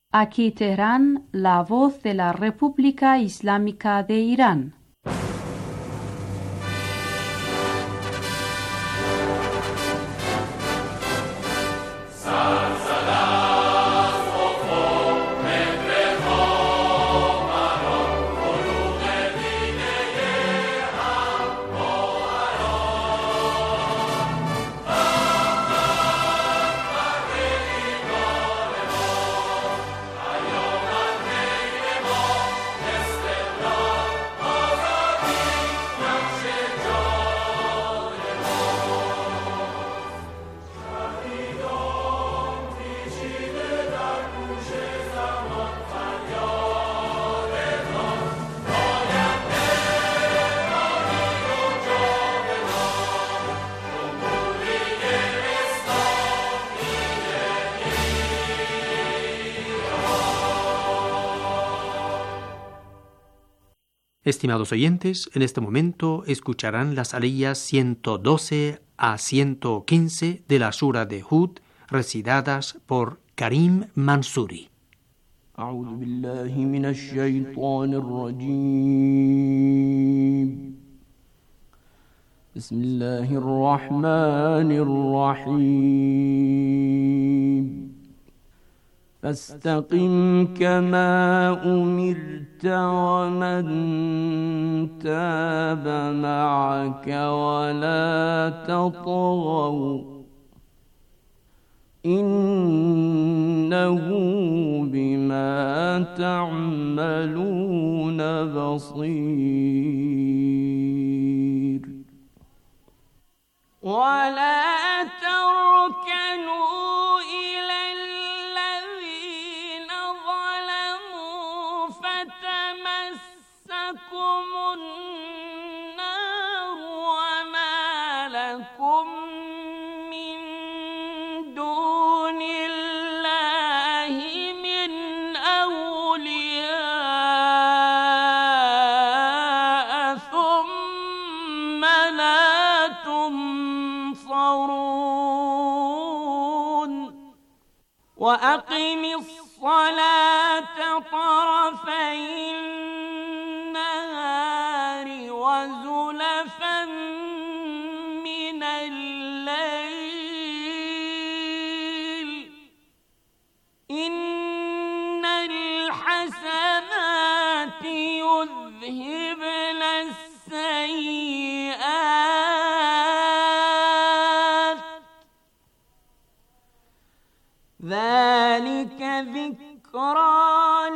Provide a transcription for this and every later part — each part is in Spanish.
Aquí Teherán, la voz de la República Islámica de Irán. Estimados oyentes, en este momento escucharán las aliyas 112 a 115 de la Sura de Hud, recitadas por Karim Mansuri. أعوذ بالله من الشيطان الرجيم بسم الله الرحمن الرحيم فاستقم كما أمرت ومن تاب معك ولا تطغوا إنه بما تعملون بصير ولا تركنوا إلى الذين ظلموا فتمسكم النار وما لكم من دون الله من أولياء ثم لا تنصرون وأقم الصلاة طرفي النهار وزلفا من الليل إن الحسنات يذهبن السيئات ذلك ذكرى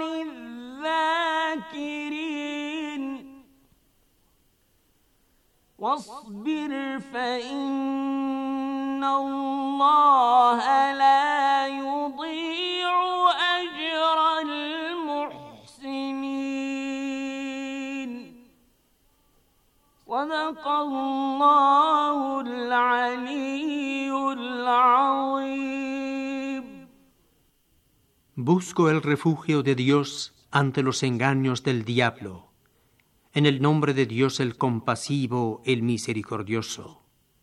للذاكرين واصبر فإن الله لا يضيع أجر المحسنين صدق الله العلي العظيم. Busco el refugio de Dios ante los engaños del diablo. En el nombre de Dios el compasivo, el misericordioso.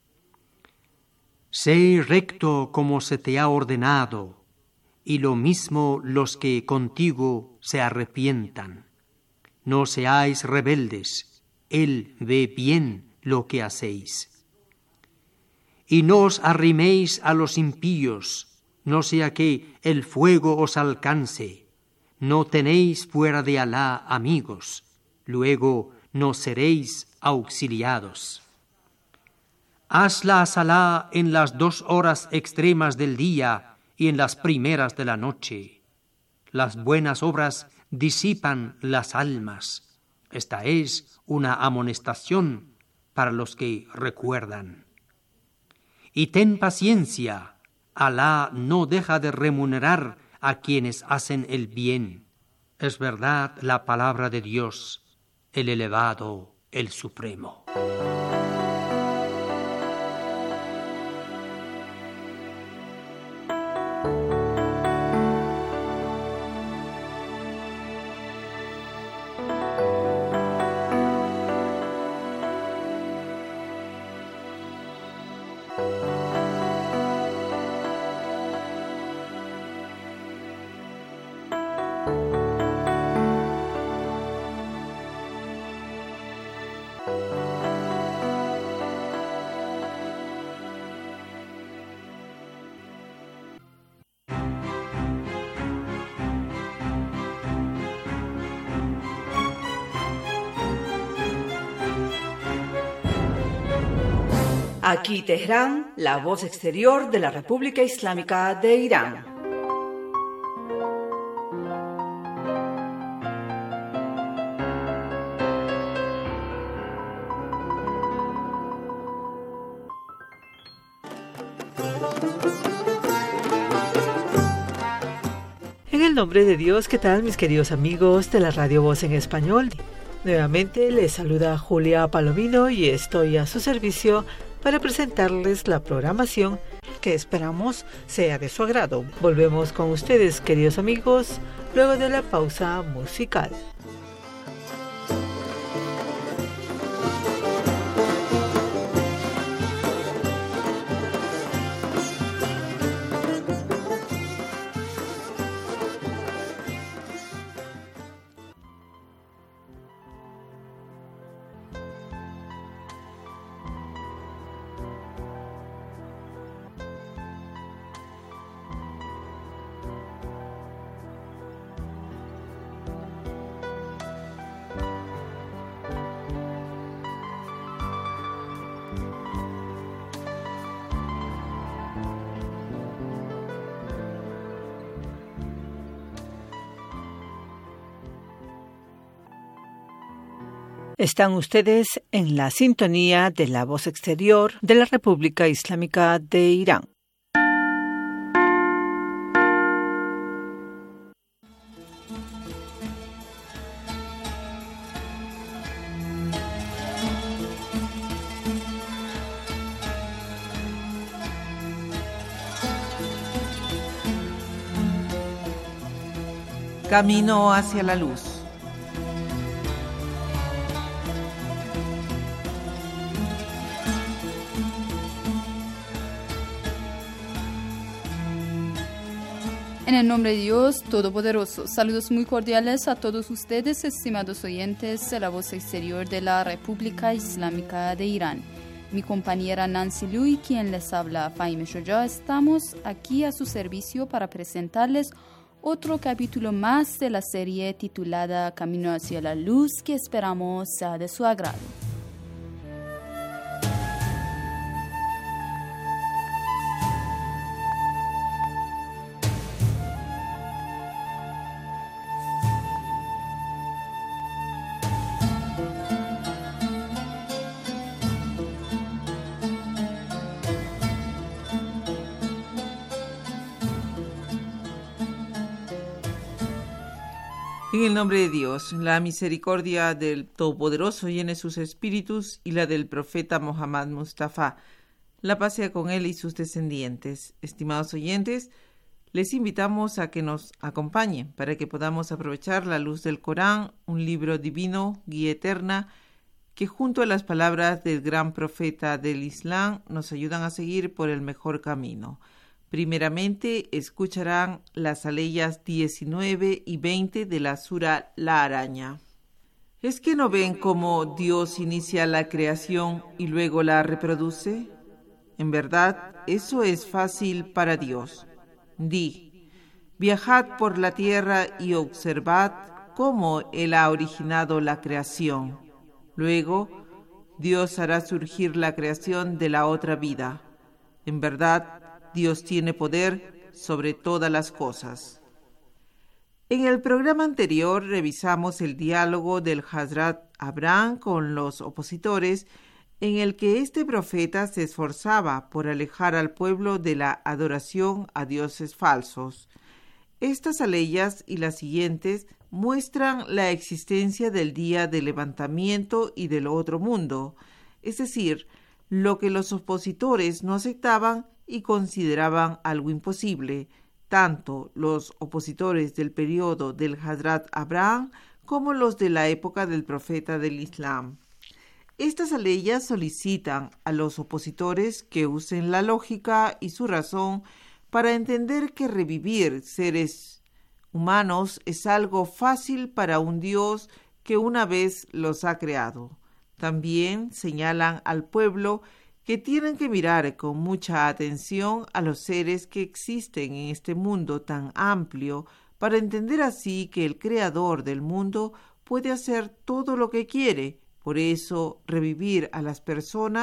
Sé recto como se te ha ordenado, y lo mismo los que contigo se arrepientan. No seáis rebeldes, Él ve bien lo que hacéis. Y no os arriméis a los impíos, no sea que el fuego os alcance. No tenéis fuera de Alá amigos, luego no seréis auxiliados. Haz la salá en las 2 horas extremas del día y en las primeras de la noche. Las buenas obras disipan las almas. Esta es una amonestación para los que recuerdan. Y ten paciencia, Alá no deja de remunerar a quienes hacen el bien. Es verdad la palabra de Dios, el elevado, el supremo. Aquí Teherán, la voz exterior de la República Islámica de Irán. En el nombre de Dios, ¿qué tal mis queridos amigos de la Radio Voz en Español? Nuevamente les saluda Julia Palomino y estoy a su servicio para presentarles la programación que esperamos sea de su agrado. Volvemos con ustedes, queridos amigos, luego de la pausa musical. Están ustedes en la sintonía de la voz exterior de la República Islámica de Irán. Camino hacia la luz. En el nombre de Dios Todopoderoso, saludos muy cordiales a todos ustedes, estimados oyentes de la voz exterior de la República Islámica de Irán. Mi compañera Nancy Liu y quien les habla, Fahime Shoja, estamos aquí a su servicio para presentarles otro capítulo más de la serie titulada Camino hacia la Luz, que esperamos sea de su agrado. En el nombre de Dios, la misericordia del Todopoderoso llene sus espíritus y la del profeta Muhammad Mustafa, la paz sea con él y sus descendientes. Estimados oyentes, les invitamos a que nos acompañen para que podamos aprovechar la luz del Corán, un libro divino, guía eterna, que junto a las palabras del gran profeta del Islam nos ayudan a seguir por el mejor camino. Primeramente, escucharán las aleyas 19 y 20 de la sura La Araña. ¿Es que no ven cómo Dios inicia la creación y luego la reproduce? En verdad, eso es fácil para Dios. Di, viajad por la tierra y observad cómo Él ha originado la creación. Luego, Dios hará surgir la creación de la otra vida. En verdad, Dios tiene poder sobre todas las cosas. En el programa anterior revisamos el diálogo del Hazrat Abraham con los opositores, en el que este profeta se esforzaba por alejar al pueblo de la adoración a dioses falsos. Estas aleyas y las siguientes muestran la existencia del día del levantamiento y del otro mundo, es decir, lo que los opositores no aceptaban y consideraban algo imposible, tanto los opositores del periodo del Hazrat Abraham como los de la época del profeta del Islam. Estas aleyas solicitan a los opositores que usen la lógica y su razón para entender que revivir seres humanos es algo fácil para un Dios que una vez los ha creado. También señalan al pueblo que tienen que mirar con mucha atención a los seres que existen en este mundo tan amplio para entender así que el creador del mundo puede hacer todo lo que quiere. Por eso, revivir a las personas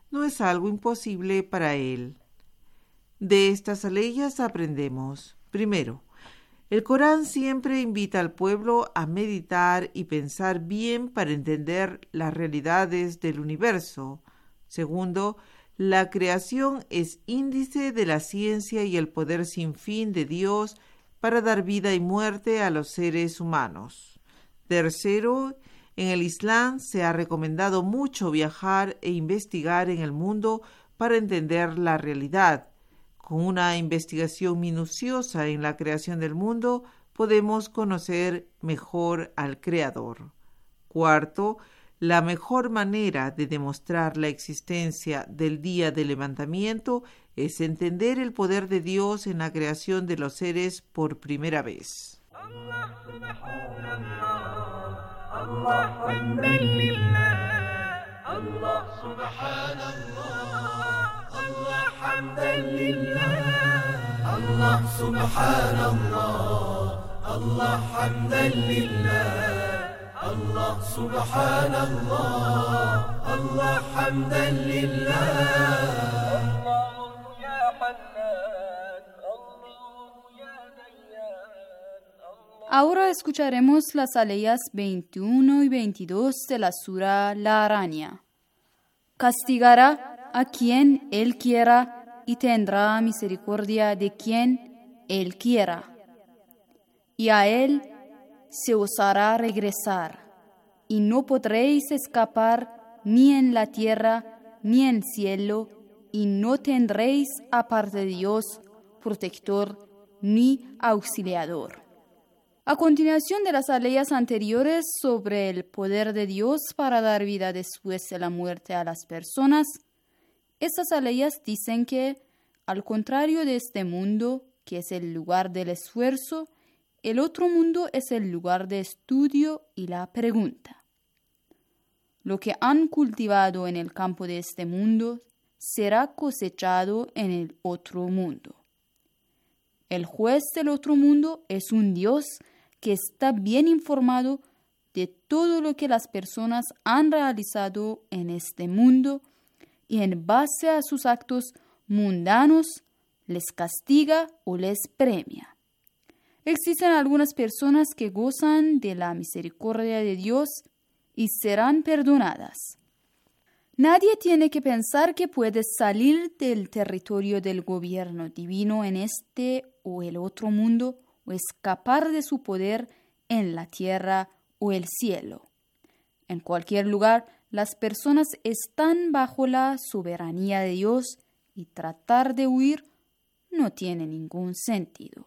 no es algo imposible para Él. De estas aleyas aprendemos, primero, el Corán siempre invita al pueblo a meditar y pensar bien para entender las realidades del universo. Segundo, la creación es índice de la ciencia y el poder sin fin de Dios para dar vida y muerte a los seres humanos. Tercero, en el Islam se ha recomendado mucho viajar e investigar en el mundo para entender la realidad. Con una investigación minuciosa en la creación del mundo, podemos conocer mejor al Creador. Cuarto, la mejor manera de demostrar la existencia del día del levantamiento es entender el poder de Dios en la creación de los seres por primera vez. Ahora escucharemos las aleyas 21 y 22 de la sura La Araña. Castigará a quien Él quiera y tendrá misericordia de quien Él quiera. Y a Él se os hará regresar, y no podréis escapar ni en la tierra ni en el cielo, y no tendréis aparte de Dios protector ni auxiliador. A continuación de las aleyas anteriores sobre el poder de Dios para dar vida después de la muerte a las personas, estas aleyas dicen que, al contrario de este mundo, que es el lugar del esfuerzo, el otro mundo es el lugar de estudio y la pregunta. Lo que han cultivado en el campo de este mundo será cosechado en el otro mundo. El juez del otro mundo es un Dios que está bien informado de todo lo que las personas han realizado en este mundo y en base a sus actos mundanos les castiga o les premia. Existen algunas personas que gozan de la misericordia de Dios y serán perdonadas. Nadie tiene que pensar que puede salir del territorio del gobierno divino en este o el otro mundo o escapar de su poder en la tierra o el cielo. En cualquier lugar, las personas están bajo la soberanía de Dios y tratar de huir no tiene ningún sentido.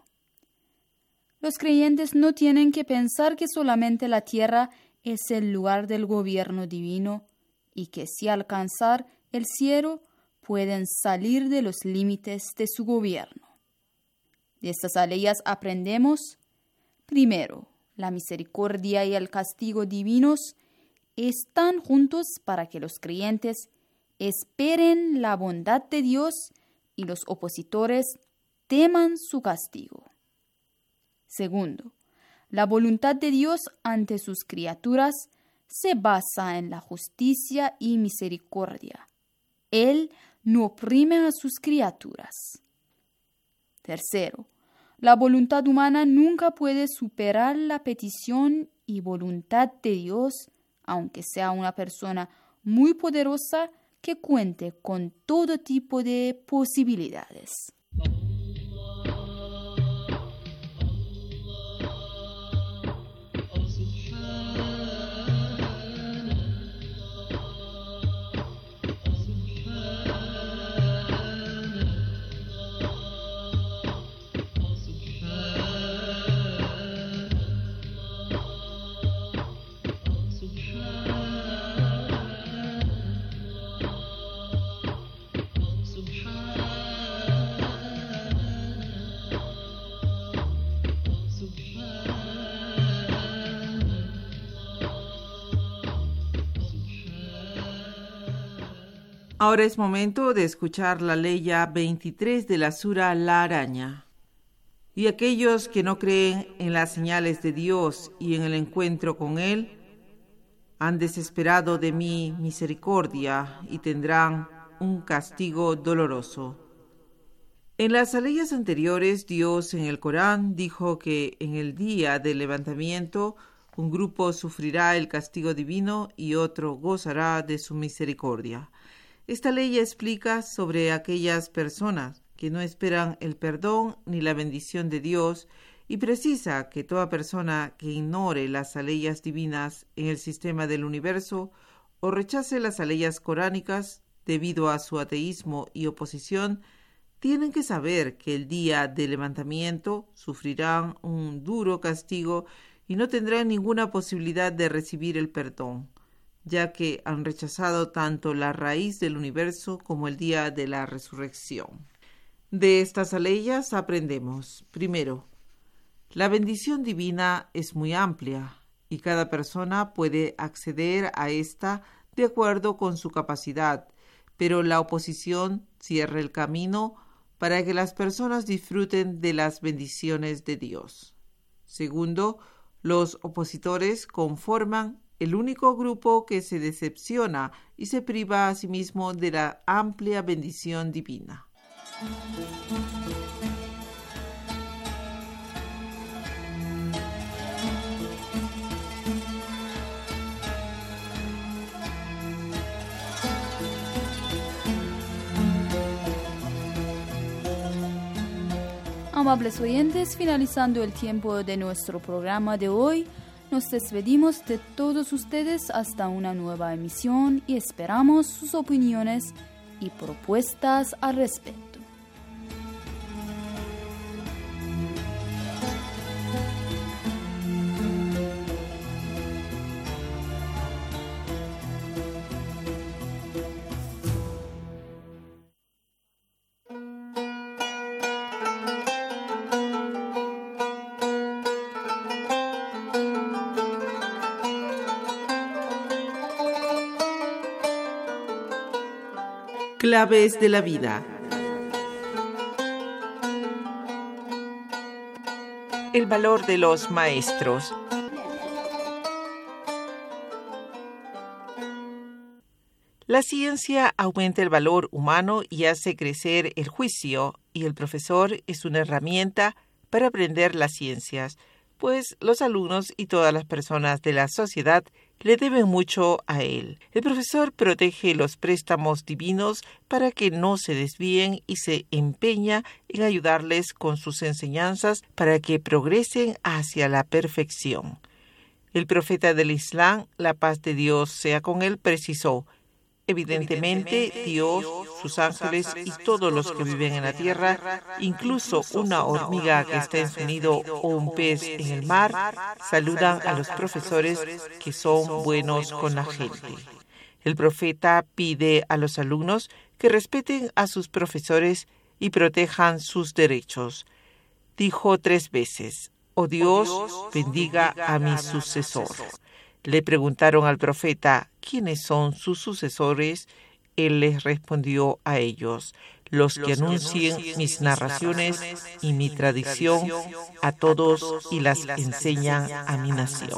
Los creyentes no tienen que pensar que solamente la tierra es el lugar del gobierno divino y que si alcanzar el cielo pueden salir de los límites de su gobierno. De estas aleyas aprendemos, primero, la misericordia y el castigo divinos están juntos para que los creyentes esperen la bondad de Dios y los opositores teman su castigo. Segundo, la voluntad de Dios ante sus criaturas se basa en la justicia y misericordia. Él no oprime a sus criaturas. Tercero, la voluntad humana nunca puede superar la petición y voluntad de Dios, aunque sea una persona muy poderosa que cuente con todo tipo de posibilidades. Ahora es momento de escuchar la leya 23 de la sura La Araña. Y aquellos que no creen en las señales de Dios y en el encuentro con Él, han desesperado de mi misericordia y tendrán un castigo doloroso. En las aleyas anteriores, Dios en el Corán dijo que en el día del levantamiento un grupo sufrirá el castigo divino y otro gozará de su misericordia. Esta ley explica sobre aquellas personas que no esperan el perdón ni la bendición de Dios y precisa que toda persona que ignore las aleyas divinas en el sistema del universo o rechace las aleyas coránicas debido a su ateísmo y oposición, tienen que saber que el día del levantamiento sufrirán un duro castigo y no tendrán ninguna posibilidad de recibir el perdón, ya que han rechazado tanto la raíz del universo como el día de la resurrección. De estas aleyas aprendemos, primero, la bendición divina es muy amplia y cada persona puede acceder a esta de acuerdo con su capacidad, pero la oposición cierra el camino para que las personas disfruten de las bendiciones de Dios. Segundo, los opositores conforman el único grupo que se decepciona y se priva a sí mismo de la amplia bendición divina. Amables oyentes, finalizando el tiempo de nuestro programa de hoy, nos despedimos de todos ustedes hasta una nueva emisión y esperamos sus opiniones y propuestas al respecto. Claves de la vida. El valor de los maestros. La ciencia aumenta el valor humano y hace crecer el juicio, y el profesor es una herramienta para aprender las ciencias, pues los alumnos y todas las personas de la sociedad le deben mucho a él. El profesor protege los préstamos divinos para que no se desvíen y se empeña en ayudarles con sus enseñanzas para que progresen hacia la perfección. El profeta del Islam, la paz de Dios sea con él, precisó: evidentemente, Dios, sus ángeles y todos los que viven en la tierra, incluso una hormiga que está en su nido o un pez en el mar, saludan a los profesores que son buenos con la gente. El profeta pide a los alumnos que respeten a sus profesores y protejan sus derechos. Dijo 3 veces: «Oh Dios, bendiga a mi sucesor». Le preguntaron al profeta: ¿quiénes son sus sucesores? Él les respondió a ellos: los que anuncien mis narraciones y mi tradición a todos y las enseñan a mi nación.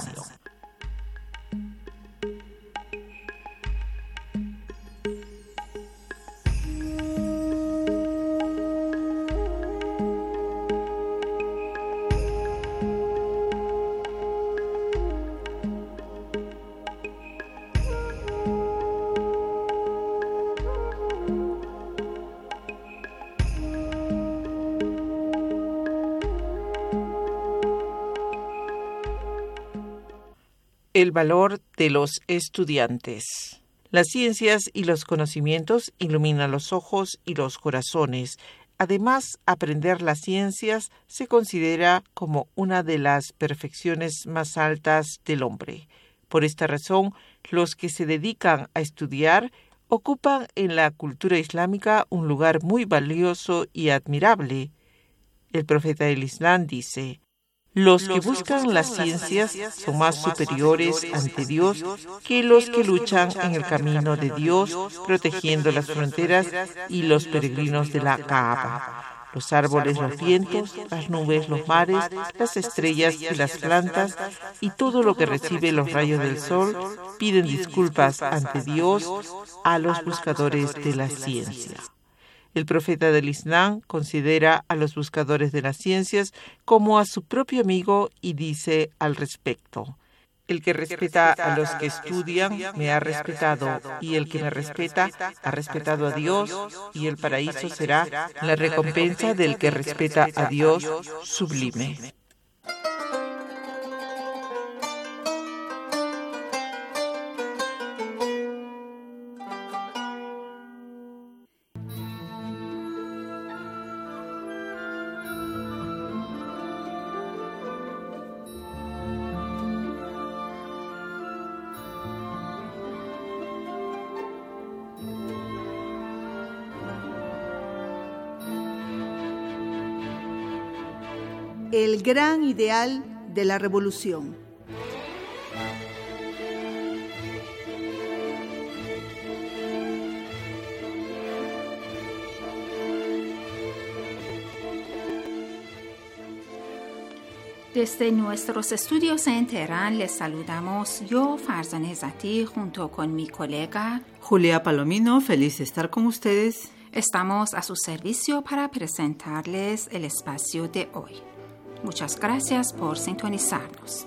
El valor de los estudiantes. Las ciencias y los conocimientos iluminan los ojos y los corazones. Además, aprender las ciencias se considera como una de las perfecciones más altas del hombre. Por esta razón, los que se dedican a estudiar ocupan en la cultura islámica un lugar muy valioso y admirable. El profeta del Islam dice: los que buscan las ciencias son más superiores ante Dios que los que luchan en el camino de Dios, protegiendo las fronteras y los peregrinos de la Kaaba. Los árboles, los vientos, las nubes, los mares, las estrellas y las plantas y todo lo que recibe los rayos del sol piden disculpas ante Dios a los buscadores de la ciencia. El profeta del Islam considera a los buscadores de las ciencias como a su propio amigo y dice al respecto: el que respeta a los que estudian me ha respetado, y el que me respeta ha respetado a Dios, y el paraíso será la recompensa del que respeta a Dios sublime. El gran ideal de la revolución. Desde nuestros estudios en Teherán les saludamos yo, Farzaneh Zati, junto con mi colega Julia Palomino. Feliz de estar con ustedes. Estamos a su servicio para presentarles el espacio de hoy. Muchas gracias por sintonizarnos.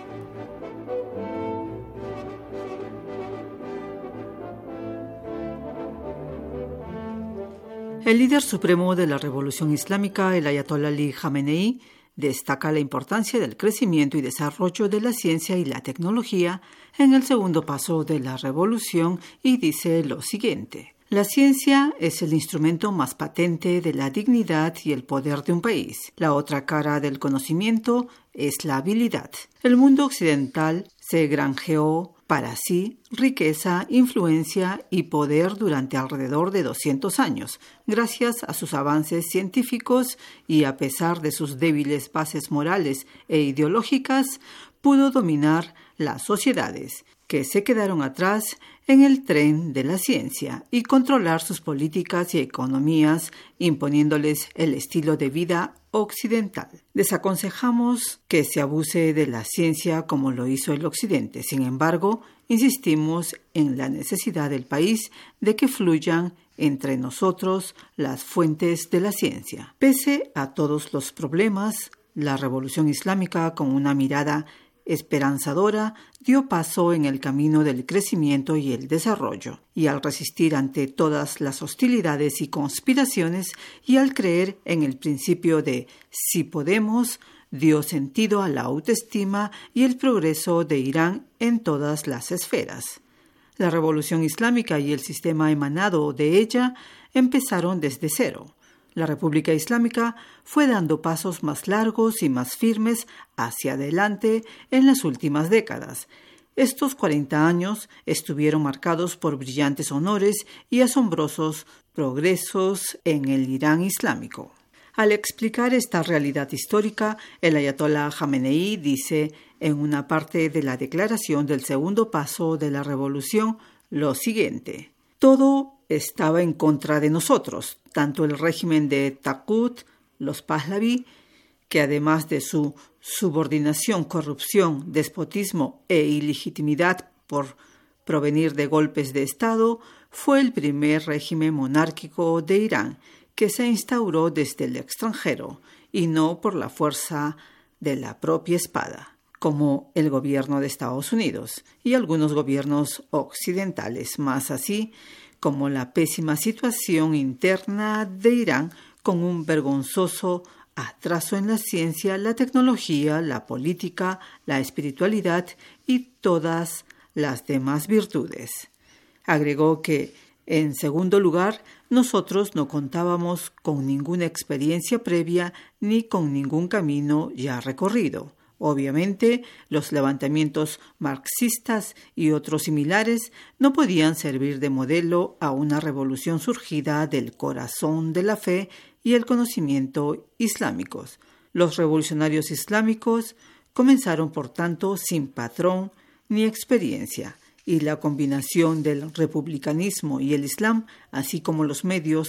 El líder supremo de la Revolución Islámica, el Ayatollah Ali Khamenei, destaca la importancia del crecimiento y desarrollo de la ciencia y la tecnología en el segundo paso de la revolución y dice lo siguiente: la ciencia es el instrumento más patente de la dignidad y el poder de un país. La otra cara del conocimiento es la habilidad. El mundo occidental se granjeó para sí riqueza, influencia y poder durante alrededor de 200 años, gracias a sus avances científicos y a pesar de sus débiles bases morales e ideológicas, pudo dominar las sociedades que se quedaron atrás en el tren de la ciencia y controlar sus políticas y economías, imponiéndoles el estilo de vida occidental. Desaconsejamos que se abuse de la ciencia como lo hizo el Occidente. Sin embargo, insistimos en la necesidad del país de que fluyan entre nosotros las fuentes de la ciencia. Pese a todos los problemas, la Revolución Islámica, con una mirada esperanzadora, dio paso en el camino del crecimiento y el desarrollo, y al resistir ante todas las hostilidades y conspiraciones y al creer en el principio de si podemos, dio sentido a la autoestima y el progreso de Irán en todas las esferas. La Revolución Islámica y el sistema emanado de ella empezaron desde cero. La República Islámica fue dando pasos más largos y más firmes hacia adelante en las últimas décadas. Estos 40 años estuvieron marcados por brillantes honores y asombrosos progresos en el Irán islámico. Al explicar esta realidad histórica, el Ayatollah Khamenei dice en una parte de la declaración del segundo paso de la revolución lo siguiente: todo estaba en contra de nosotros, tanto el régimen de Taqut, los Pahlaví, que además de su subordinación, corrupción, despotismo e ilegitimidad por provenir de golpes de Estado, fue el primer régimen monárquico de Irán que se instauró desde el extranjero y no por la fuerza de la propia espada, como el gobierno de Estados Unidos y algunos gobiernos occidentales, más así como la pésima situación interna de Irán con un vergonzoso atraso en la ciencia, la tecnología, la política, la espiritualidad y todas las demás virtudes. Agregó que, en segundo lugar, nosotros no contábamos con ninguna experiencia previa ni con ningún camino ya recorrido. Obviamente, los levantamientos marxistas y otros similares no podían servir de modelo a una revolución surgida del corazón de la fe y el conocimiento islámicos. Los revolucionarios islámicos comenzaron, por tanto, sin patrón ni experiencia, y la combinación del republicanismo y el Islam, así como los medios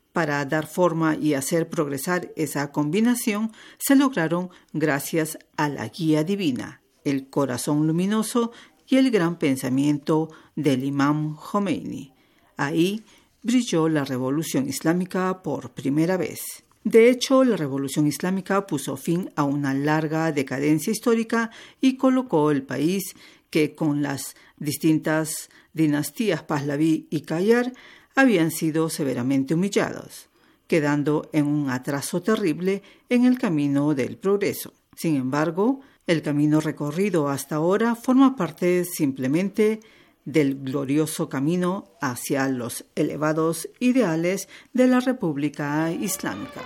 para dar forma y hacer progresar esa combinación se lograron gracias a la guía divina, el corazón luminoso y el gran pensamiento del Imam Jomeini. Ahí brilló la revolución islámica por primera vez. De hecho, la revolución islámica puso fin a una larga decadencia histórica y colocó el país que con las distintas dinastías Pahlaví y Qajar habían sido severamente humillados, quedando en un atraso terrible en el camino del progreso. Sin embargo, el camino recorrido hasta ahora forma parte simplemente del glorioso camino hacia los elevados ideales de la República Islámica.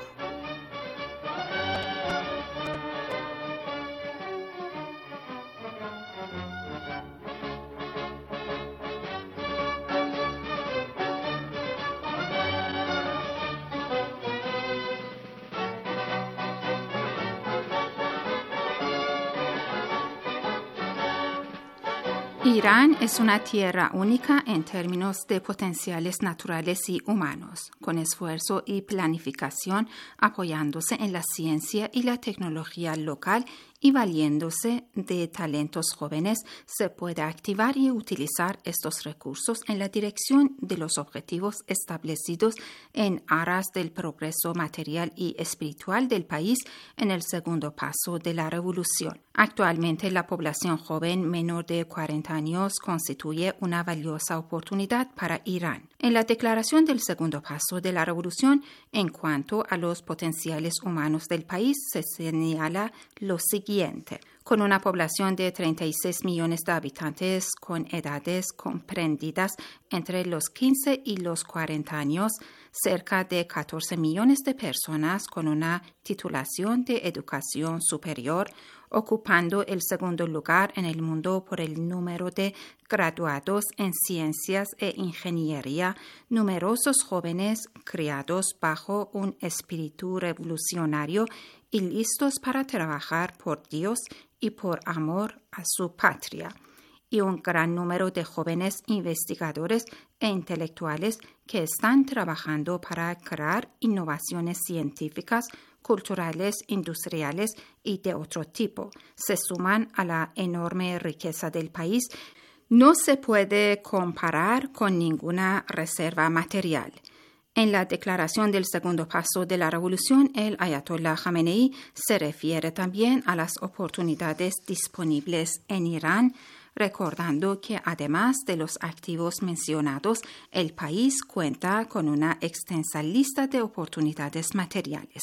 Irán es una tierra única en términos de potenciales naturales y humanos, con esfuerzo y planificación apoyándose en la ciencia y la tecnología local y valiéndose de talentos jóvenes, se puede activar y utilizar estos recursos en la dirección de los objetivos establecidos en aras del progreso material y espiritual del país en el segundo paso de la revolución. Actualmente, la población joven menor de 40 años constituye una valiosa oportunidad para Irán. En la declaración del segundo paso de la revolución, en cuanto a los potenciales humanos del país, se señala lo siguiente. Con una población de 36 millones de habitantes con edades comprendidas entre los 15 y los 40 años, cerca de 14 millones de personas con una titulación de educación superior, ocupando el segundo lugar en el mundo por el número de graduados en ciencias e ingeniería, numerosos jóvenes criados bajo un espíritu revolucionario y listos para trabajar por Dios y por amor a su patria, y un gran número de jóvenes investigadores e intelectuales que están trabajando para crear innovaciones científicas, culturales, industriales y de otro tipo, se suman a la enorme riqueza del país. No se puede comparar con ninguna reserva material. En la declaración del segundo paso de la revolución, el Ayatollah Khamenei se refiere también a las oportunidades disponibles en Irán, recordando que además de los activos mencionados, el país cuenta con una extensa lista de oportunidades materiales.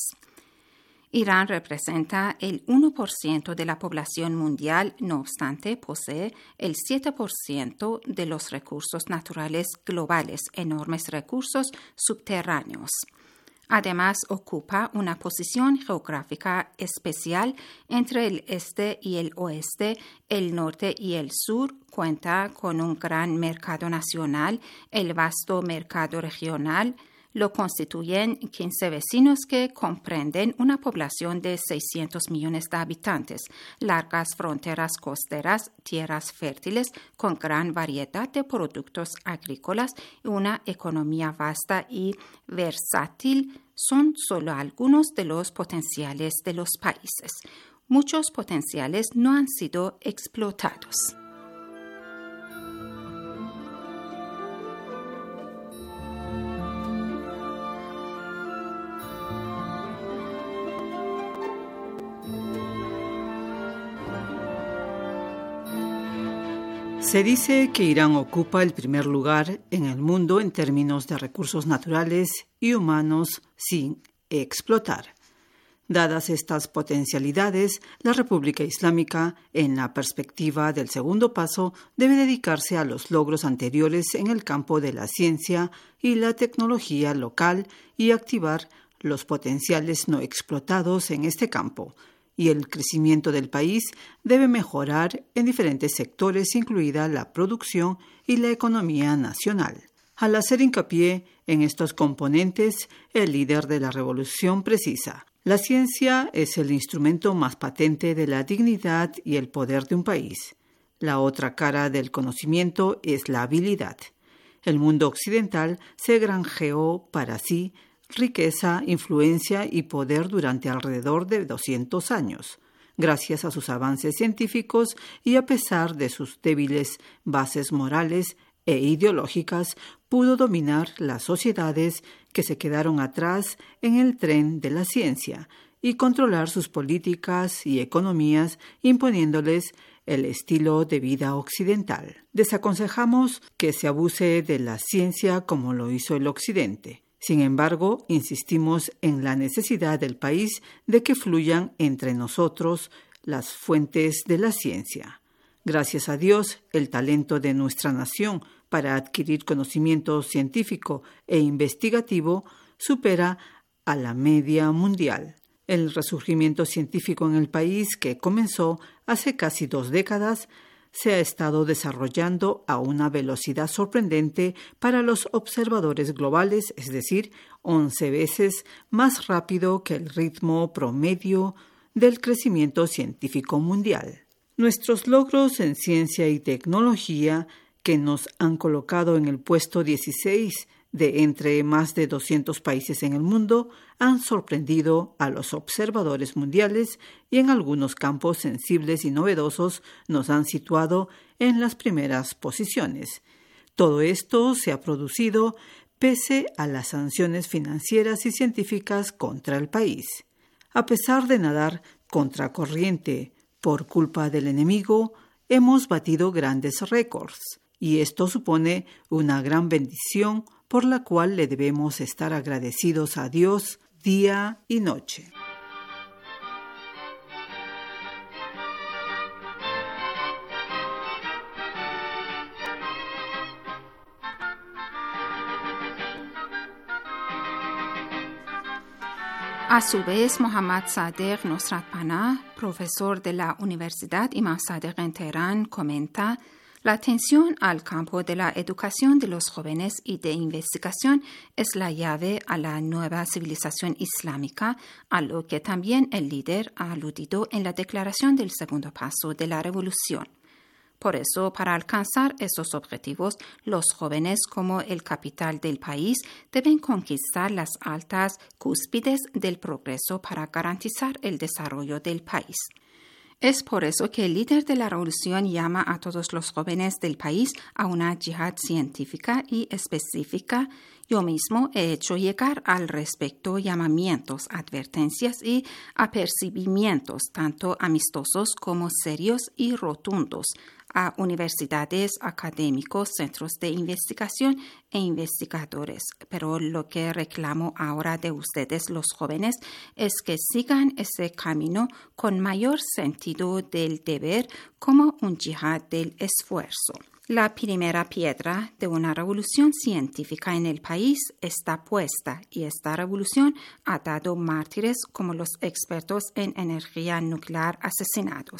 Irán representa el 1% de la población mundial, no obstante, posee el 7% de los recursos naturales globales, enormes recursos subterráneos. Además, ocupa una posición geográfica especial entre el este y el oeste, el norte y el sur, cuenta con un gran mercado nacional, el vasto mercado regional. Lo constituyen 15 vecinos que comprenden una población de 600 millones de habitantes, largas fronteras costeras, tierras fértiles con gran variedad de productos agrícolas y una economía vasta y versátil son solo algunos de los potenciales de los países. Muchos potenciales no han sido explotados. Se dice que Irán ocupa el primer lugar en el mundo en términos de recursos naturales y humanos sin explotar. Dadas estas potencialidades, la República Islámica, en la perspectiva del segundo paso, debe dedicarse a los logros anteriores en el campo de la ciencia y la tecnología local y activar los potenciales no explotados en este campo. Y el crecimiento del país debe mejorar en diferentes sectores, incluida la producción y la economía nacional. Al hacer hincapié en estos componentes, el líder de la revolución precisa: la ciencia es el instrumento más patente de la dignidad y el poder de un país. La otra cara del conocimiento es la habilidad. El mundo occidental se granjeó para sí riqueza, influencia y poder durante alrededor de 200 años. Gracias a sus avances científicos y a pesar de sus débiles bases morales e ideológicas, pudo dominar las sociedades que se quedaron atrás en el tren de la ciencia y controlar sus políticas y economías, imponiéndoles el estilo de vida occidental. Desaconsejamos que se abuse de la ciencia como lo hizo el Occidente. Sin embargo, insistimos en la necesidad del país de que fluyan entre nosotros las fuentes de la ciencia. Gracias a Dios, el talento de nuestra nación para adquirir conocimiento científico e investigativo supera a la media mundial. El resurgimiento científico en el país, que comenzó hace casi 2 décadas, se ha estado desarrollando a una velocidad sorprendente para los observadores globales, es decir, 11 veces más rápido que el ritmo promedio del crecimiento científico mundial. Nuestros logros en ciencia y tecnología, que nos han colocado en el puesto 16 de entre más de 200 países en el mundo, han sorprendido a los observadores mundiales y en algunos campos sensibles y novedosos nos han situado en las primeras posiciones. Todo esto se ha producido pese a las sanciones financieras y científicas contra el país. A pesar de nadar contracorriente por culpa del enemigo, hemos batido grandes récords, y esto supone una gran bendición por la cual le debemos estar agradecidos a Dios día y noche. A su vez, Mohammad Sadiq Nusrat Pana, profesor de la Universidad Imam Sadiq en Teherán, comenta: la atención al campo de la educación de los jóvenes y de investigación es la llave a la nueva civilización islámica, a lo que también el líder ha aludido en la declaración del segundo paso de la revolución. Por eso, para alcanzar esos objetivos, los jóvenes, como el capital del país, deben conquistar las altas cúspides del progreso para garantizar el desarrollo del país. Es por eso que el líder de la revolución llama a todos los jóvenes del país a una yihad científica y específica. Yo mismo he hecho llegar al respecto llamamientos, advertencias y apercibimientos, tanto amistosos como serios y rotundos, a universidades, académicos, centros de investigación e investigadores. Pero lo que reclamo ahora de ustedes, los jóvenes, es que sigan ese camino con mayor sentido del deber como un yihad del esfuerzo. La primera piedra de una revolución científica en el país está puesta y esta revolución ha dado mártires como los expertos en energía nuclear asesinados.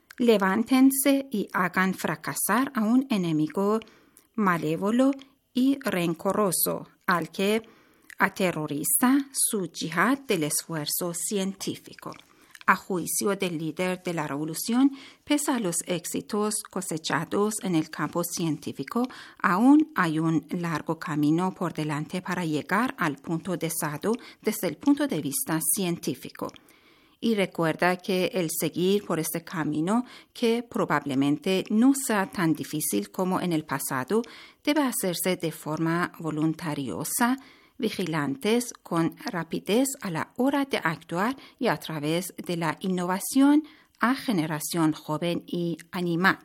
Levántense y hagan fracasar a un enemigo malévolo y rencoroso al que aterroriza su yihad del esfuerzo científico. A juicio del líder de la revolución, pese a los éxitos cosechados en el campo científico, aún hay un largo camino por delante para llegar al punto deseado desde el punto de vista científico. Y recuerda que el seguir por este camino, que probablemente no sea tan difícil como en el pasado, debe hacerse de forma voluntariosa, vigilantes, con rapidez a la hora de actuar y a través de la innovación a generación joven y animada.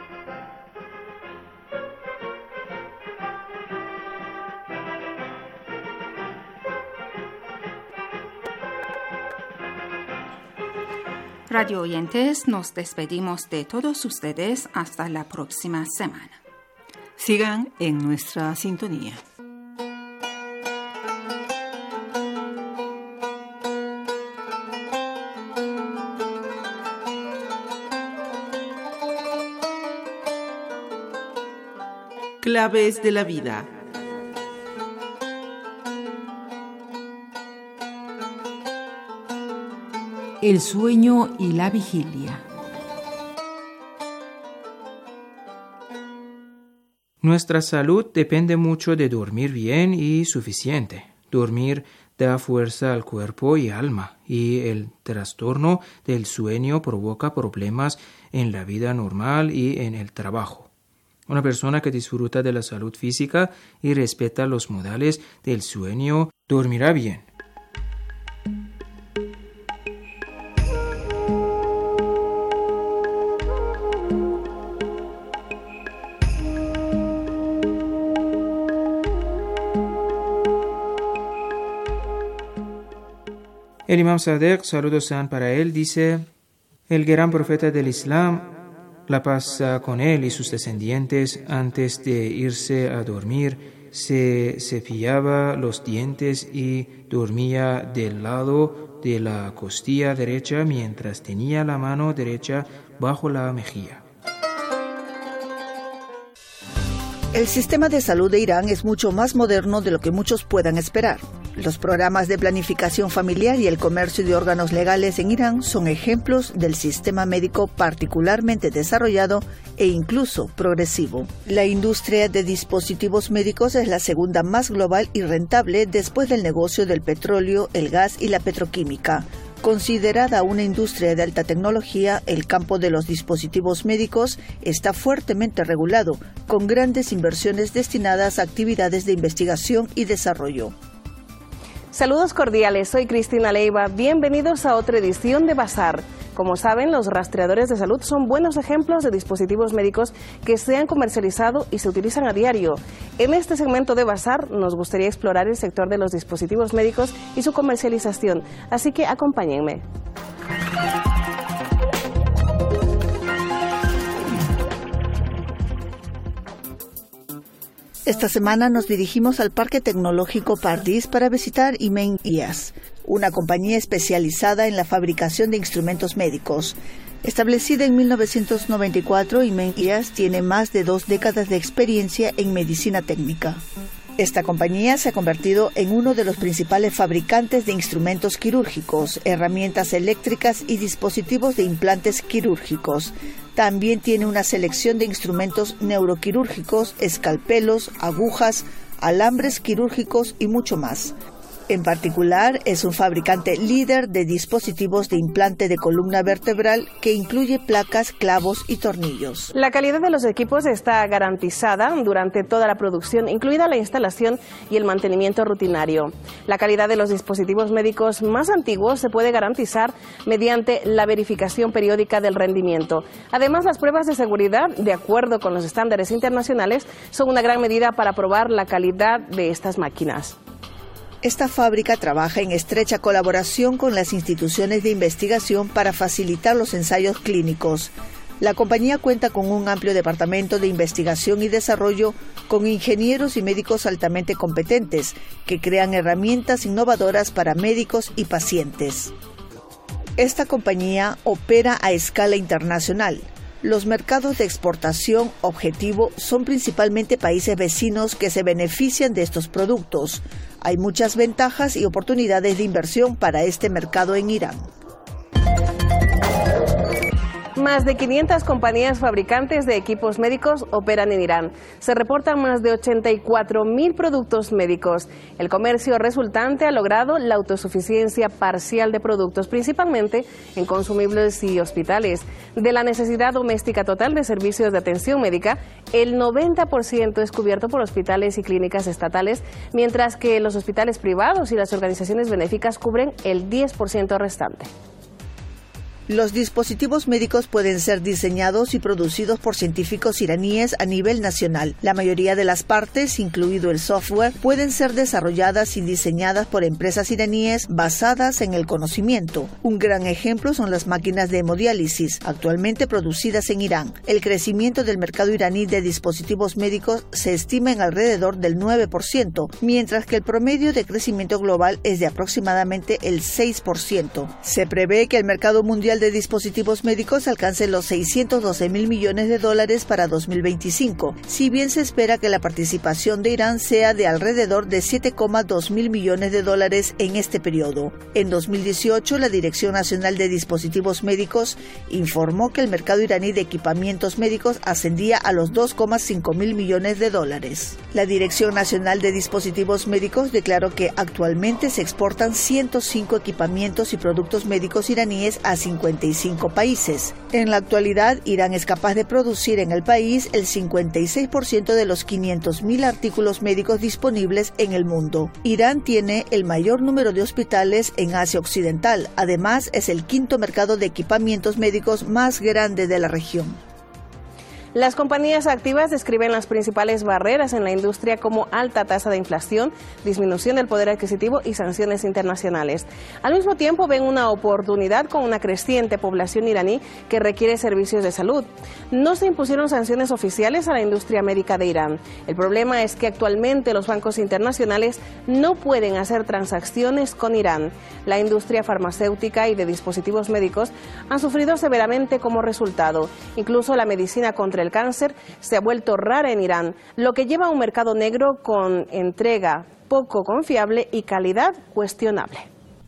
Radio oyentes, nos despedimos de todos ustedes hasta la próxima semana. Sigan en nuestra sintonía. Claves de la vida. El sueño y la vigilia. Nuestra salud depende mucho de dormir bien y suficiente. Dormir da fuerza al cuerpo y alma, y el trastorno del sueño provoca problemas en la vida normal y en el trabajo. Una persona que disfruta de la salud física y respeta los modales del sueño dormirá bien. El Imam Sadegh, saludos sean para él, dice: el gran profeta del Islam, la paz con él y sus descendientes, antes de irse a dormir, se cepillaba los dientes y dormía del lado de la costilla derecha mientras tenía la mano derecha bajo la mejilla. El sistema de salud de Irán es mucho más moderno de lo que muchos puedan esperar. Los programas de planificación familiar y el comercio de órganos legales en Irán son ejemplos del sistema médico particularmente desarrollado e incluso progresivo. La industria de dispositivos médicos es la segunda más global y rentable después del negocio del petróleo, el gas y la petroquímica. Considerada una industria de alta tecnología, el campo de los dispositivos médicos está fuertemente regulado, con grandes inversiones destinadas a actividades de investigación y desarrollo. Saludos cordiales, soy Cristina Leiva. Bienvenidos a otra edición de Bazar. Como saben, los rastreadores de salud son buenos ejemplos de dispositivos médicos que se han comercializado y se utilizan a diario. En este segmento de Bazar nos gustaría explorar el sector de los dispositivos médicos y su comercialización, así que acompáñenme. Esta semana nos dirigimos al Parque Tecnológico Pardis para visitar Imen IAS, una compañía especializada en la fabricación de instrumentos médicos. Establecida en 1994, Imen IAS tiene más de 2 décadas de experiencia en medicina técnica. Esta compañía se ha convertido en uno de los principales fabricantes de instrumentos quirúrgicos, herramientas eléctricas y dispositivos de implantes quirúrgicos. También tiene una selección de instrumentos neuroquirúrgicos, escalpelos, agujas, alambres quirúrgicos y mucho más. En particular, es un fabricante líder de dispositivos de implante de columna vertebral que incluye placas, clavos y tornillos. La calidad de los equipos está garantizada durante toda la producción, incluida la instalación y el mantenimiento rutinario. La calidad de los dispositivos médicos más antiguos se puede garantizar mediante la verificación periódica del rendimiento. Además, las pruebas de seguridad, de acuerdo con los estándares internacionales, son una gran medida para probar la calidad de estas máquinas. Esta fábrica trabaja en estrecha colaboración con las instituciones de investigación para facilitar los ensayos clínicos. La compañía cuenta con un amplio departamento de investigación y desarrollo con ingenieros y médicos altamente competentes que crean herramientas innovadoras para médicos y pacientes. Esta compañía opera a escala internacional. Los mercados de exportación objetivo son principalmente países vecinos que se benefician de estos productos. Hay muchas ventajas y oportunidades de inversión para este mercado en Irán. Más de 500 compañías fabricantes de equipos médicos operan en Irán. Se reportan más de 84.000 productos médicos. El comercio resultante ha logrado la autosuficiencia parcial de productos, principalmente en consumibles y hospitales. De la necesidad doméstica total de servicios de atención médica, el 90% es cubierto por hospitales y clínicas estatales, mientras que los hospitales privados y las organizaciones benéficas cubren el 10% restante. Los dispositivos médicos pueden ser diseñados y producidos por científicos iraníes a nivel nacional. La mayoría de las partes, incluido el software, pueden ser desarrolladas y diseñadas por empresas iraníes basadas en el conocimiento. Un gran ejemplo son las máquinas de hemodiálisis, actualmente producidas en Irán. El crecimiento del mercado iraní de dispositivos médicos se estima en alrededor del 9%, mientras que el promedio de crecimiento global es de aproximadamente el 6%. Se prevé que el mercado mundial mundial de dispositivos médicos alcance los 612.000 millones de dólares para 2025, si bien se espera que la participación de Irán sea de alrededor de 7,2 mil millones de dólares en este periodo. En 2018, la Dirección Nacional de Dispositivos Médicos informó que el mercado iraní de equipamientos médicos ascendía a los 2,5 mil millones de dólares. La Dirección Nacional de Dispositivos Médicos declaró que actualmente se exportan 105 equipamientos y productos médicos iraníes a 55 países. En la actualidad, Irán es capaz de producir en el país el 56% de los 500.000 artículos médicos disponibles en el mundo. Irán tiene el mayor número de hospitales en Asia Occidental. Además, es el quinto mercado de equipamientos médicos más grande de la región. Las compañías activas describen las principales barreras en la industria como alta tasa de inflación, disminución del poder adquisitivo y sanciones internacionales. Al mismo tiempo ven una oportunidad con una creciente población iraní que requiere servicios de salud. No se impusieron sanciones oficiales a la industria médica de Irán. El problema es que actualmente los bancos internacionales no pueden hacer transacciones con Irán. La industria farmacéutica y de dispositivos médicos han sufrido severamente como resultado. Incluso la medicina contra el cáncer se ha vuelto rara en Irán, lo que lleva a un mercado negro con entrega poco confiable y calidad cuestionable.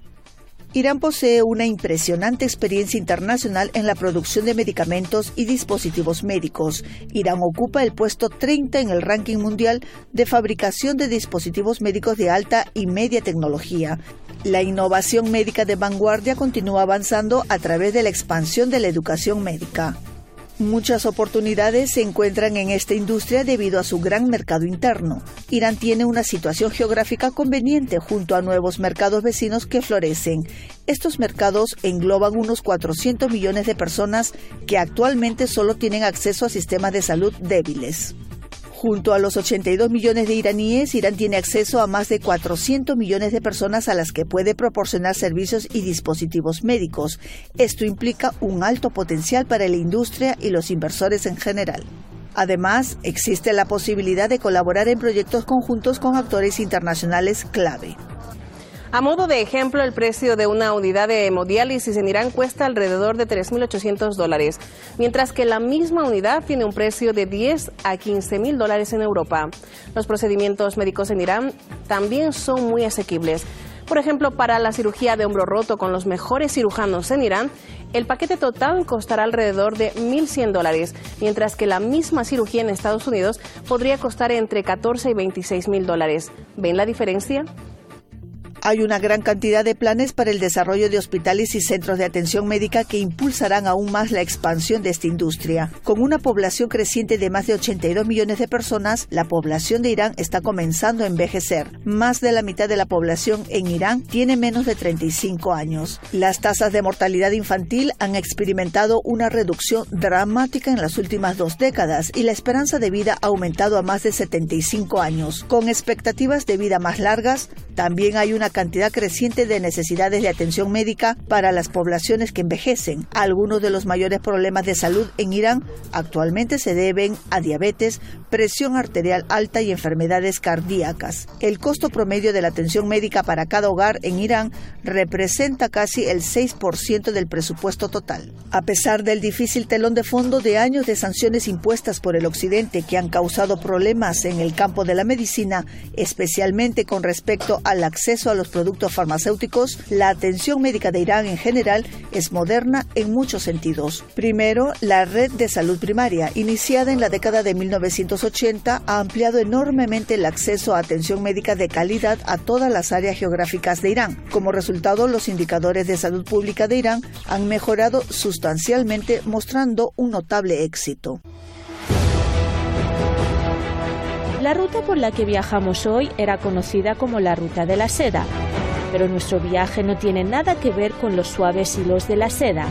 Irán posee una impresionante experiencia internacional en la producción de medicamentos y dispositivos médicos. Irán ocupa el puesto 30 en el ranking mundial de fabricación de dispositivos médicos de alta y media tecnología. La innovación médica de vanguardia continúa avanzando a través de la expansión de la educación médica. Muchas oportunidades se encuentran en esta industria debido a su gran mercado interno. Irán tiene una situación geográfica conveniente junto a nuevos mercados vecinos que florecen. Estos mercados engloban unos 400 millones de personas que actualmente solo tienen acceso a sistemas de salud débiles. Junto a los 82 millones de iraníes, Irán tiene acceso a más de 400 millones de personas a las que puede proporcionar servicios y dispositivos médicos. Esto implica un alto potencial para la industria y los inversores en general. Además, existe la posibilidad de colaborar en proyectos conjuntos con actores internacionales clave. A modo de ejemplo, el precio de una unidad de hemodiálisis en Irán cuesta alrededor de $3.800, mientras que la misma unidad tiene un precio de $10 a $15.000 en Europa. Los procedimientos médicos en Irán también son muy asequibles. Por ejemplo, para la cirugía de hombro roto con los mejores cirujanos en Irán, el paquete total costará alrededor de $1.100, mientras que la misma cirugía en Estados Unidos podría costar entre $14 y $26.000. ¿Ven la diferencia? Hay una gran cantidad de planes para el desarrollo de hospitales y centros de atención médica que impulsarán aún más la expansión de esta industria. Con una población creciente de más de 82 millones de personas, la población de Irán está comenzando a envejecer. Más de la mitad de la población en Irán tiene menos de 35 años. Las tasas de mortalidad infantil han experimentado una reducción dramática en las últimas 2 décadas y la esperanza de vida ha aumentado a más de 75 años. Con expectativas de vida más largas, también hay una cantidad creciente de necesidades de atención médica para las poblaciones que envejecen. Algunos de los mayores problemas de salud en Irán actualmente se deben a diabetes, presión arterial alta y enfermedades cardíacas. El costo promedio de la atención médica para cada hogar en Irán representa casi el 6% del presupuesto total. A pesar del difícil telón de fondo de años de sanciones impuestas por el Occidente que han causado problemas en el campo de la medicina, especialmente con respecto al acceso a los productos farmacéuticos, la atención médica de Irán en general es moderna en muchos sentidos. Primero, la red de salud primaria, iniciada en la década de 1980, ha ampliado enormemente el acceso a atención médica de calidad a todas las áreas geográficas de Irán. Como resultado, los indicadores de salud pública de Irán han mejorado sustancialmente, mostrando un notable éxito. La ruta por la que viajamos hoy era conocida como la Ruta de la Seda, pero nuestro viaje no tiene nada que ver con los suaves hilos de la seda.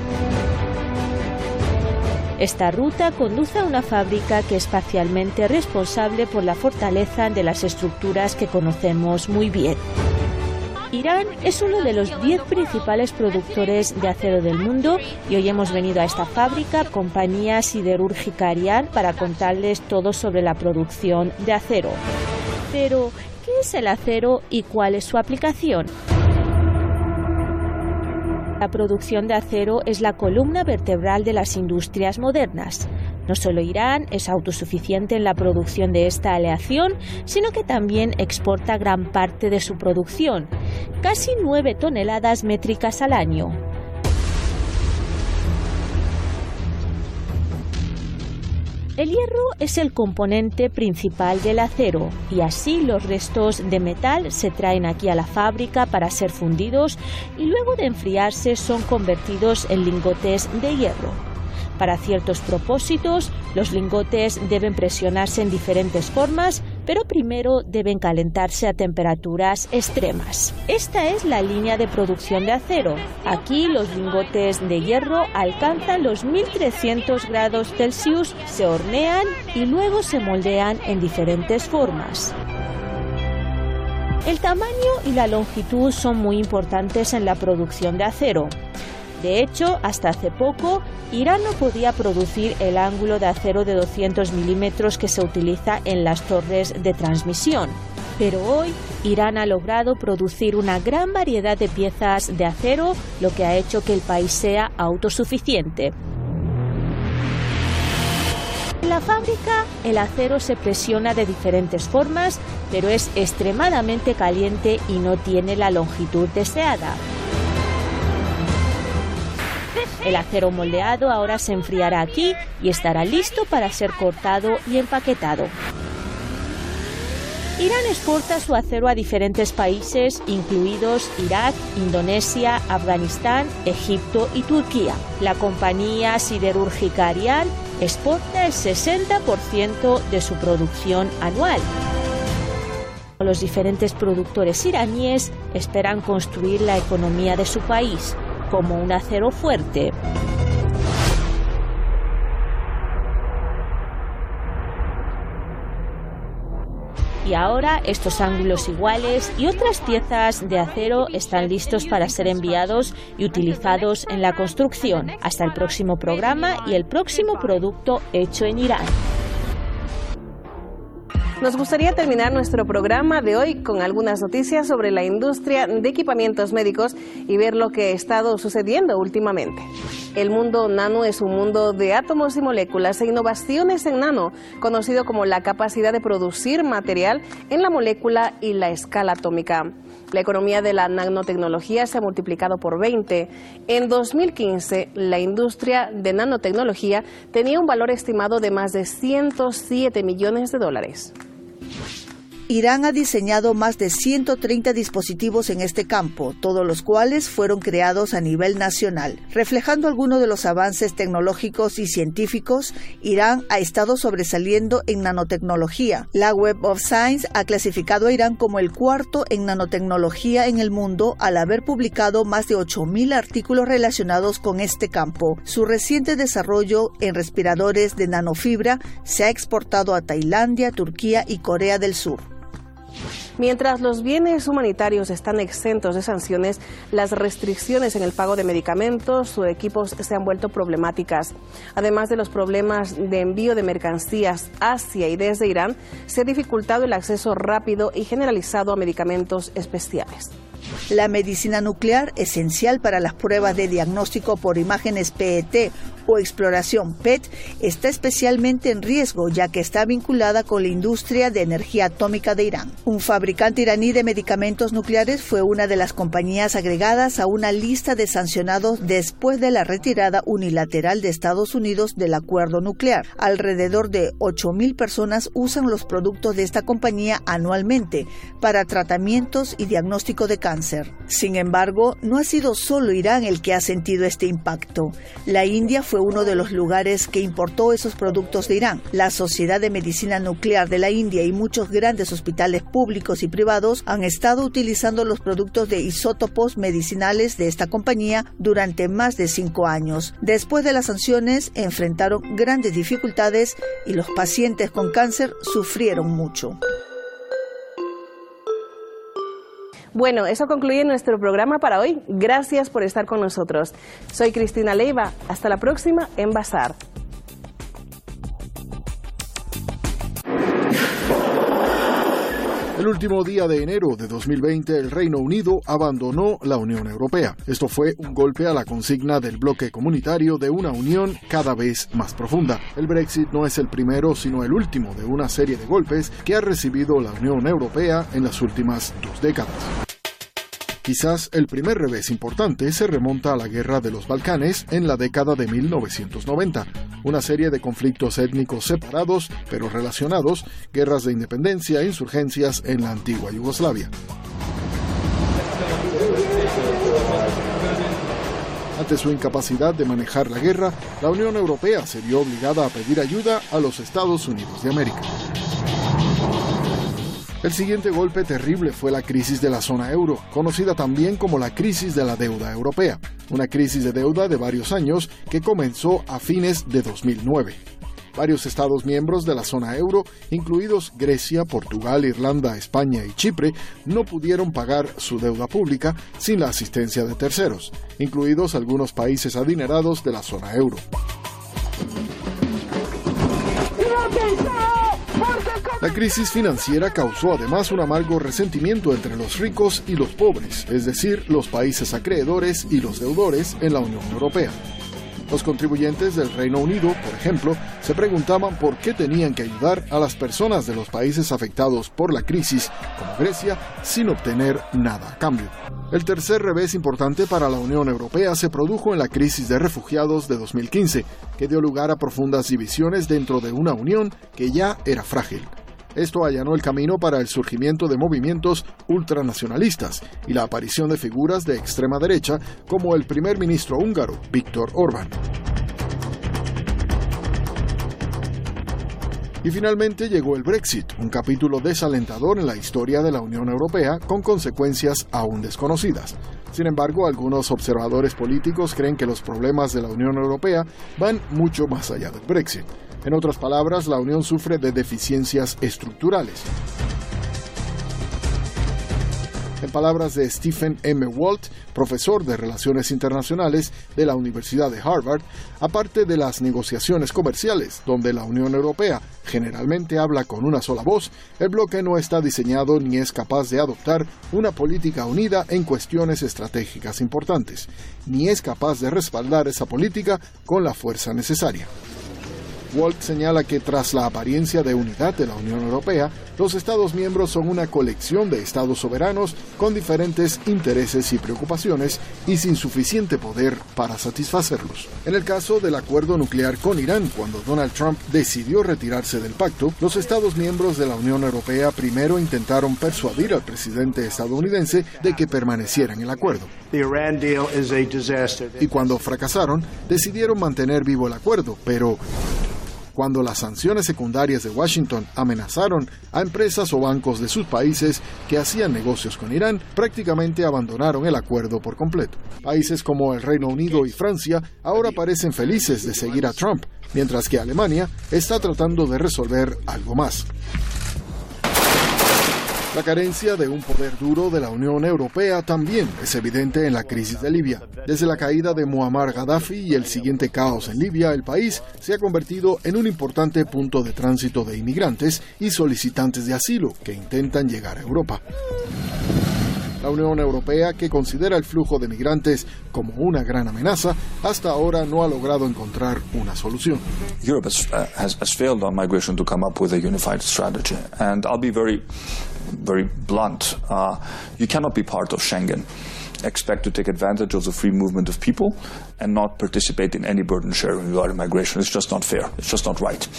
Esta ruta conduce a una fábrica que es parcialmente responsable por la fortaleza de las estructuras que conocemos muy bien. Irán es uno de los 10 principales productores de acero del mundo y hoy hemos venido a esta fábrica, compañía siderúrgica Ariane, para contarles todo sobre la producción de acero. Pero, ¿qué es el acero y cuál es su aplicación? La producción de acero es la columna vertebral de las industrias modernas. No solo Irán es autosuficiente en la producción de esta aleación, sino que también exporta gran parte de su producción, casi 9 toneladas métricas al año. El hierro es el componente principal del acero y así los restos de metal se traen aquí a la fábrica para ser fundidos y luego de enfriarse son convertidos en lingotes de hierro. Para ciertos propósitos, los lingotes deben presionarse en diferentes formas, pero primero deben calentarse a temperaturas extremas. Esta es la línea de producción de acero. Aquí los lingotes de hierro alcanzan los 1300 grados Celsius, se hornean y luego se moldean en diferentes formas. El tamaño y la longitud son muy importantes en la producción de acero. De hecho, hasta hace poco, Irán no podía producir el ángulo de acero de 200 milímetros que se utiliza en las torres de transmisión. Pero hoy, Irán ha logrado producir una gran variedad de piezas de acero, lo que ha hecho que el país sea autosuficiente. En la fábrica, el acero se presiona de diferentes formas, pero es extremadamente caliente y no tiene la longitud deseada. El acero moldeado ahora se enfriará aquí y estará listo para ser cortado y empaquetado. Irán exporta su acero a diferentes países, incluidos Irak, Indonesia, Afganistán, Egipto y Turquía. La compañía siderúrgica Ariane exporta el 60% de su producción anual. Los diferentes productores iraníes esperan construir la economía de su país como un acero fuerte. Y ahora estos ángulos iguales y otras piezas de acero están listos para ser enviados y utilizados en la construcción. Hasta el próximo programa y el próximo producto hecho en Irán. Nos gustaría terminar nuestro programa de hoy con algunas noticias sobre la industria de equipamientos médicos y ver lo que ha estado sucediendo últimamente. El mundo nano es un mundo de átomos y moléculas e innovaciones en nano, conocido como la capacidad de producir material en la molécula y la escala atómica. La economía de la nanotecnología se ha multiplicado por 20. En 2015, la industria de nanotecnología tenía un valor estimado de más de 107 millones de dólares. Irán ha diseñado más de 130 dispositivos en este campo, todos los cuales fueron creados a nivel nacional. Reflejando algunos de los avances tecnológicos y científicos, Irán ha estado sobresaliendo en nanotecnología. La Web of Science ha clasificado a Irán como el cuarto en nanotecnología en el mundo al haber publicado más de 8.000 artículos relacionados con este campo. Su reciente desarrollo en respiradores de nanofibra se ha exportado a Tailandia, Turquía y Corea del Sur. Mientras los bienes humanitarios están exentos de sanciones, las restricciones en el pago de medicamentos o equipos se han vuelto problemáticas. Además de los problemas de envío de mercancías hacia y desde Irán, se ha dificultado el acceso rápido y generalizado a medicamentos especiales. La medicina nuclear, esencial para las pruebas de diagnóstico por imágenes PET o exploración PET, está especialmente en riesgo ya que está vinculada con la industria de energía atómica de Irán. Un fabricante iraní de medicamentos nucleares fue una de las compañías agregadas a una lista de sancionados después de la retirada unilateral de Estados Unidos del acuerdo nuclear. Alrededor de 8.000 personas usan los productos de esta compañía anualmente para tratamientos y diagnóstico de cáncer. Sin embargo, no ha sido solo Irán el que ha sentido este impacto. La India fue uno de los lugares que importó esos productos de Irán. La Sociedad de Medicina Nuclear de la India y muchos grandes hospitales públicos y privados han estado utilizando los productos de isótopos medicinales de esta compañía durante más de 5 años. Después de las sanciones, enfrentaron grandes dificultades y los pacientes con cáncer sufrieron mucho. Bueno, eso concluye nuestro programa para hoy. Gracias por estar con nosotros. Soy Cristina Leiva. Hasta la próxima en Bazar. El último día de enero de 2020, el Reino Unido abandonó la Unión Europea. Esto fue un golpe a la consigna del bloque comunitario de una unión cada vez más profunda. El Brexit no es el primero, sino el último de una serie de golpes que ha recibido la Unión Europea en las últimas 2 décadas. Quizás el primer revés importante se remonta a la Guerra de los Balcanes en la década de 1990, una serie de conflictos étnicos separados pero relacionados, guerras de independencia e insurgencias en la antigua Yugoslavia. Ante su incapacidad de manejar la guerra, la Unión Europea se vio obligada a pedir ayuda a los Estados Unidos de América. El siguiente golpe terrible fue la crisis de la zona euro, conocida también como la crisis de la deuda europea, una crisis de deuda de varios años que comenzó a fines de 2009. Varios Estados miembros de la zona euro, incluidos Grecia, Portugal, Irlanda, España y Chipre, no pudieron pagar su deuda pública sin la asistencia de terceros, incluidos algunos países adinerados de la zona euro. La crisis financiera causó además un amargo resentimiento entre los ricos y los pobres, es decir, los países acreedores y los deudores en la Unión Europea. Los contribuyentes del Reino Unido, por ejemplo, se preguntaban por qué tenían que ayudar a las personas de los países afectados por la crisis, como Grecia, sin obtener nada a cambio. El tercer revés importante para la Unión Europea se produjo en la crisis de refugiados de 2015, que dio lugar a profundas divisiones dentro de una unión que ya era frágil. Esto allanó el camino para el surgimiento de movimientos ultranacionalistas y la aparición de figuras de extrema derecha como el primer ministro húngaro, Viktor Orbán. Y finalmente llegó el Brexit, un capítulo desalentador en la historia de la Unión Europea con consecuencias aún desconocidas. Sin embargo, algunos observadores políticos creen que los problemas de la Unión Europea van mucho más allá del Brexit. En otras palabras, la Unión sufre de deficiencias estructurales. En palabras de Stephen M. Walt, profesor de Relaciones Internacionales de la Universidad de Harvard, aparte de las negociaciones comerciales, donde la Unión Europea generalmente habla con una sola voz, el bloque no está diseñado ni es capaz de adoptar una política unida en cuestiones estratégicas importantes, ni es capaz de respaldar esa política con la fuerza necesaria. Walt señala que tras la apariencia de unidad de la Unión Europea, los Estados miembros son una colección de Estados soberanos con diferentes intereses y preocupaciones y sin suficiente poder para satisfacerlos. En el caso del acuerdo nuclear con Irán, cuando Donald Trump decidió retirarse del pacto, los Estados miembros de la Unión Europea primero intentaron persuadir al presidente estadounidense de que permaneciera en el acuerdo. Y cuando fracasaron, decidieron mantener vivo el acuerdo, pero cuando las sanciones secundarias de Washington amenazaron a empresas o bancos de sus países que hacían negocios con Irán, prácticamente abandonaron el acuerdo por completo. Países como el Reino Unido y Francia ahora parecen felices de seguir a Trump, mientras que Alemania está tratando de resolver algo más. La carencia de un poder duro de la Unión Europea también es evidente en la crisis de Libia. Desde la caída de Muammar Gaddafi y el siguiente caos en Libia, el país se ha convertido en un importante punto de tránsito de inmigrantes y solicitantes de asilo que intentan llegar a Europa. La Unión Europea, que considera el flujo de migrantes como una gran amenaza, hasta ahora no ha logrado encontrar una solución. Europe has failed on migration to come up with a unified strategy, and I'll be very blunt. You cannot be part of Schengen, expect to take advantage of the free movement of people, and not participate in any burden sharing regarding migration. It's just not fair. It's just not right.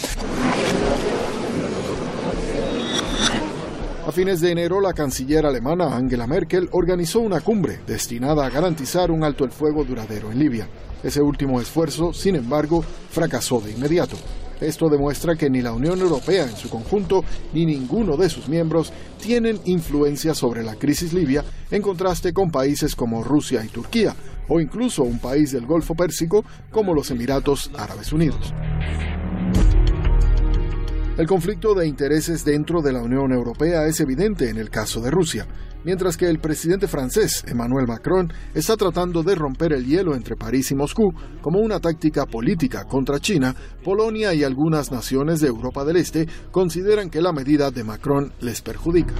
A fines de enero, la canciller alemana Angela Merkel organizó una cumbre destinada a garantizar un alto el fuego duradero en Libia. Ese último esfuerzo, sin embargo, fracasó de inmediato. Esto demuestra que ni la Unión Europea en su conjunto, ni ninguno de sus miembros tienen influencia sobre la crisis libia, en contraste con países como Rusia y Turquía, o incluso un país del Golfo Pérsico como los Emiratos Árabes Unidos. El conflicto de intereses dentro de la Unión Europea es evidente en el caso de Rusia, mientras que el presidente francés, Emmanuel Macron, está tratando de romper el hielo entre París y Moscú como una táctica política contra China. Polonia y algunas naciones de Europa del Este consideran que la medida de Macron les perjudica.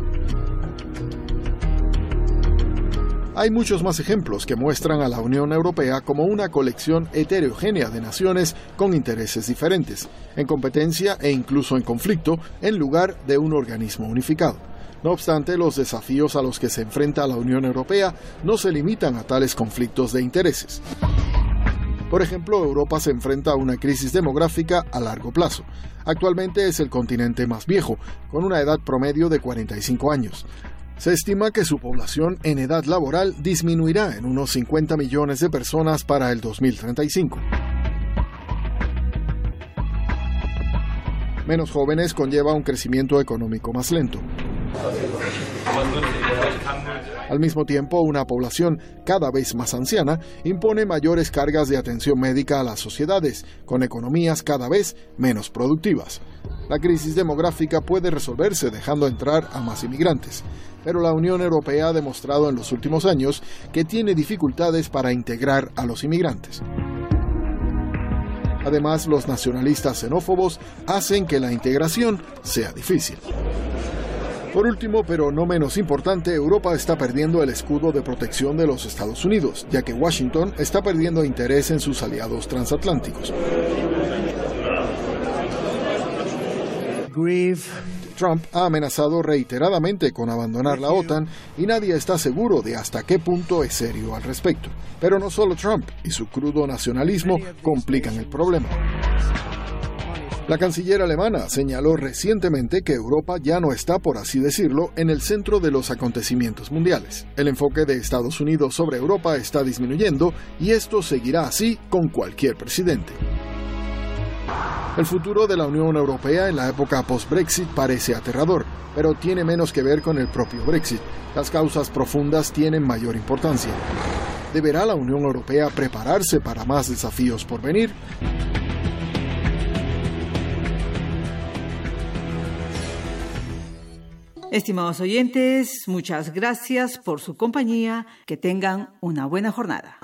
Hay muchos más ejemplos que muestran a la Unión Europea como una colección heterogénea de naciones con intereses diferentes, en competencia e incluso en conflicto, en lugar de un organismo unificado. No obstante, los desafíos a los que se enfrenta la Unión Europea no se limitan a tales conflictos de intereses. Por ejemplo, Europa se enfrenta a una crisis demográfica a largo plazo. Actualmente es el continente más viejo, con una edad promedio de 45 años. Se estima que su población en edad laboral disminuirá en unos 50 millones de personas para el 2035. Menos jóvenes conlleva un crecimiento económico más lento. Al mismo tiempo, una población cada vez más anciana impone mayores cargas de atención médica a las sociedades, con economías cada vez menos productivas. La crisis demográfica puede resolverse dejando entrar a más inmigrantes, pero la Unión Europea ha demostrado en los últimos años que tiene dificultades para integrar a los inmigrantes. Además, los nacionalistas xenófobos hacen que la integración sea difícil. Por último, pero no menos importante, Europa está perdiendo el escudo de protección de los Estados Unidos, ya que Washington está perdiendo interés en sus aliados transatlánticos. Trump ha amenazado reiteradamente con abandonar la OTAN y nadie está seguro de hasta qué punto es serio al respecto. Pero no solo Trump y su crudo nacionalismo complican el problema. La canciller alemana señaló recientemente que Europa ya no está, por así decirlo, en el centro de los acontecimientos mundiales. El enfoque de Estados Unidos sobre Europa está disminuyendo y esto seguirá así con cualquier presidente. El futuro de la Unión Europea en la época post-Brexit parece aterrador, pero tiene menos que ver con el propio Brexit. Las causas profundas tienen mayor importancia. ¿Deberá la Unión Europea prepararse para más desafíos por venir? Estimados oyentes, muchas gracias por su compañía. Que tengan una buena jornada.